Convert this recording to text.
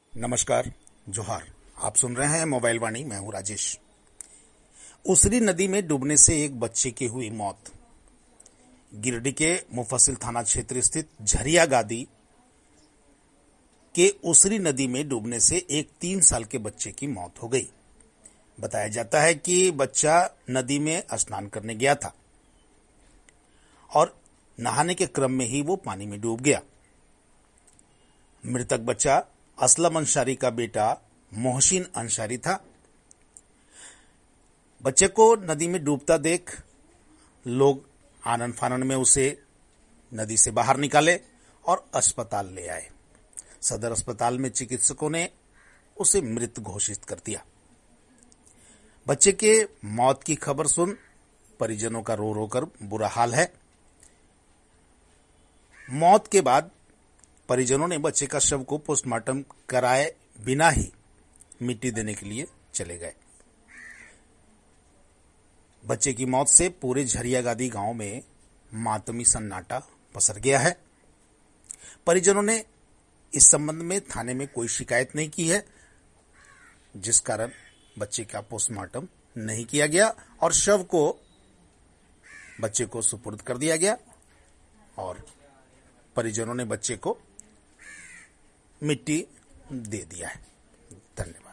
नमस्कार, जोहार। आप सुन रहे हैं मोबाइल वाणी। मैं हूं राजेश। उसरी नदी में डूबने से एक बच्चे की हुई मौत। गिरिडीह के मुफस्सिल थाना क्षेत्र स्थित झरिया गादी के उसरी नदी में डूबने से एक 3 साल के बच्चे की मौत हो गई। बताया जाता है कि बच्चा नदी में स्नान करने गया था और नहाने के क्रम में ही वो पानी में डूब गया। मृतक बच्चा असलम अंसारी का बेटा मोहसिन अंसारी था। बच्चे को नदी में डूबता देख लोग आनन फानन में उसे नदी से बाहर निकाले और अस्पताल ले आए। सदर अस्पताल में चिकित्सकों ने उसे मृत घोषित कर दिया। बच्चे के मौत की खबर सुन परिजनों का रो रो कर बुरा हाल है। मौत के बाद परिजनों ने बच्चे का शव को पोस्टमार्टम कराए बिना ही मिट्टी देने के लिए चले गए। बच्चे की मौत से पूरे झरिया गादी गांव में मातमी सन्नाटा पसर गया है। परिजनों ने इस संबंध में थाने में कोई शिकायत नहीं की है, जिस कारण बच्चे का पोस्टमार्टम नहीं किया गया और शव को बच्चे को सुपुर्द कर दिया गया और परिजनों ने बच्चे को मिट्टी दे दिया है। धन्यवाद।